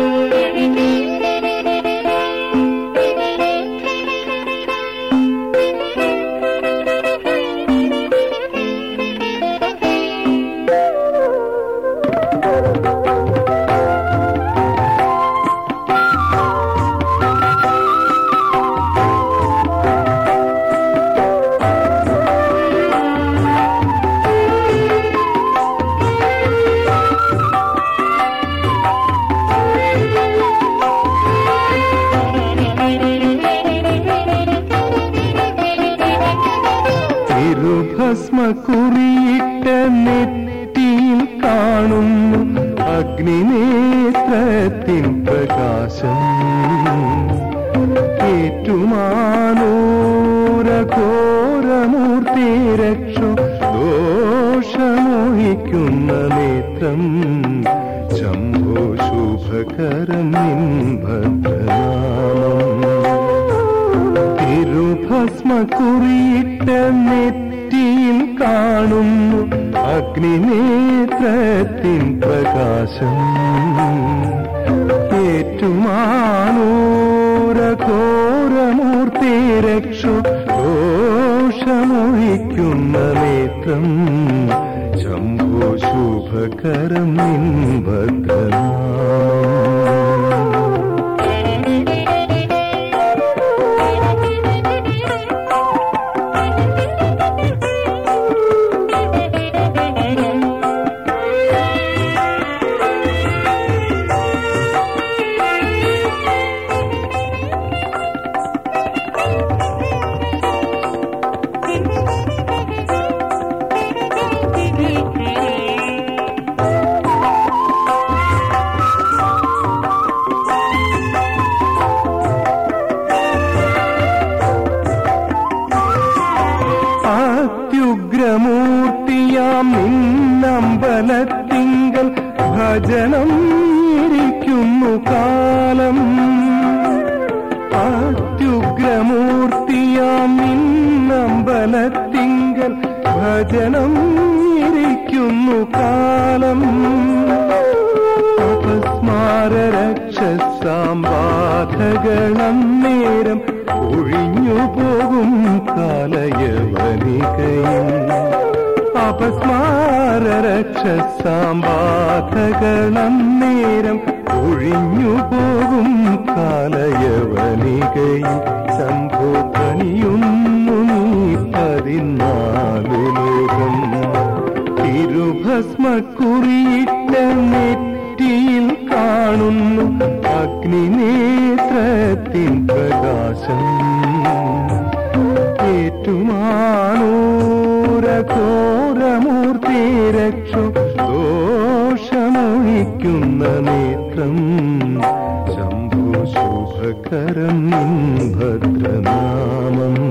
ഭസ്മക്കുറിയിട്ട നെറ്റിയിൽ കാണുന്നു അഗ്നിനേത്രത്തിൻ പ്രകാശം. ഏറ്റുമാനൂരഘോരമൂർത്തി രക്ഷോ ദോഷമോഹിക്കുന്ന നേത്രം. ശംഭോ ശുഭകരം നിൻ ഭദ്രനാമം. തിരുഭസ്മക്കുറിയിട്ട നെറ്റിയിൽ കാണുന്നു അഗ്നിനേത്രത്തിൻ പ്രകാശം. ഏറ്റുമാനൂരഘോരമൂർത്തി രക്ഷോ ദോഷമൊഴിക്കുന്ന നേത്രം. ശംഭോ ശുഭകരം നിൻ ഭദ്രനാമം. അത്യുഗ്രമൂർത്തിയാം നിന്നമ്പലത്തിങ്കൽ ഭജനം ഇരിക്കുന്നു കാലം. അത്യുഗ്രമൂർത്തിയാം നിന്നമ്പലത്തിങ്കൽ ഭജനം ഇരിക്കുന്നു കാലം. അപസ്മാര രക്ഷസാം ബാധകളന്നേരം ഒഴിഞ്ഞു പോകും കാലയവനികയും. അപസ്മാര രക്ഷസാം ബാധകളന്നേരം ഒഴിഞ്ഞു പോകും കാലയവനികയും. ശംഭോ കണിയുന്നു നീ 14 ലോകം. തിരുഭസ്മക്കുറിയിട്ട നെറ്റിയിൽ കാണുന്നു അഗ്നിനേത്രത്തിൻ പ്രകാശം. ഏറ്റുമാനൂരഘോരമൂർത്തി രക്ഷോ ദോഷമൊഴിക്കുന്ന നേത്രം. ശംഭോ ശുഭകരം നിൻ ഭദ്രനാമം.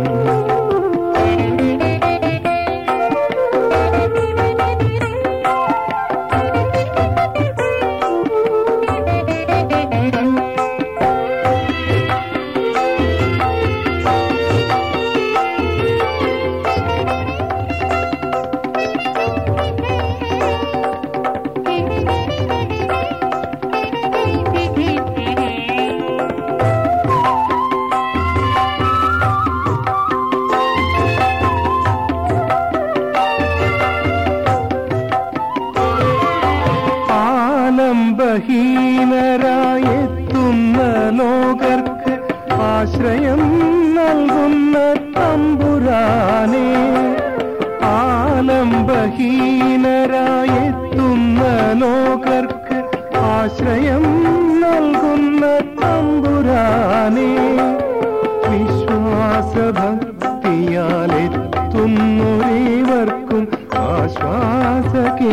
ആലംബഹീനരായെത്തുന്ന ലോകർക്ക് ആശ്രയം നൽകുന്ന തമ്പുരാനെ. ആലംബഹീനരായെത്തുന്ന ലോകർക്ക് ആശ്രയം നൽകുന്ന തമ്പുരാനെ. വിശ്വാസഭക്തിയാലെത്തുന്നൊരേവർക്കും ആശ്വാസ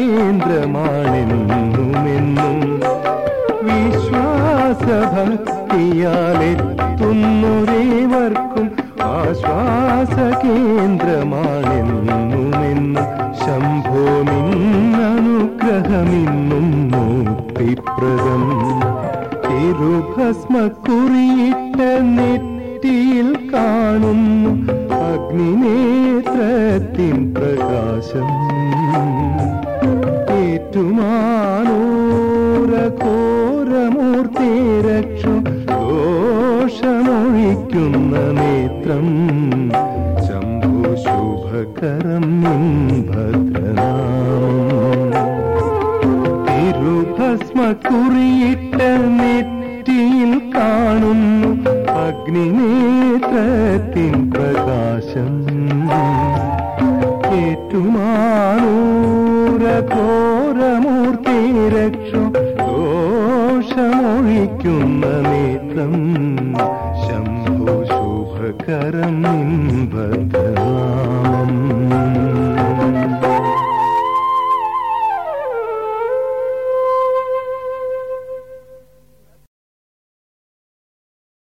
കേന്ദ്രമാണെന്നുമെന്നും. വിശ്വാസഭക്തിയാലെത്തുന്നൊരേവർക്കും ആശ്വാസ കേന്ദ്രമാണെന്നുമെന്നും. ശംഭോ നിന്നനുഗ്രഹമിന്നും മുക്തിപ്രദം. തിരുഭസ്മക്കുറിയിട്ട നെറ്റിയിൽ കാണുന്നു അഗ്നിനേത്രത്തിൻ പ്രകാശം. ഏറ്റുമാനൂരഘോരമൂർത്തി ഒഴിക്കുന്ന നേത്രം ശംഭോ ശുഭകരം നിൻ ഭദ്രനാമം. തിരുഭസ്മക്കുറിയിട്ട നെറ്റിയിൽ കാണുന്നു അഗ്നിനേത്രത്തിൻ പ്രകാശം. ഏറ്റുമാനൂരഘോരമൂർത്തി രക്ഷോ ദോഷമൊഴിക്കുന്ന നേത്രം ശംഭോ ശുഭകരം നിൻ ഭദ്രനാമം.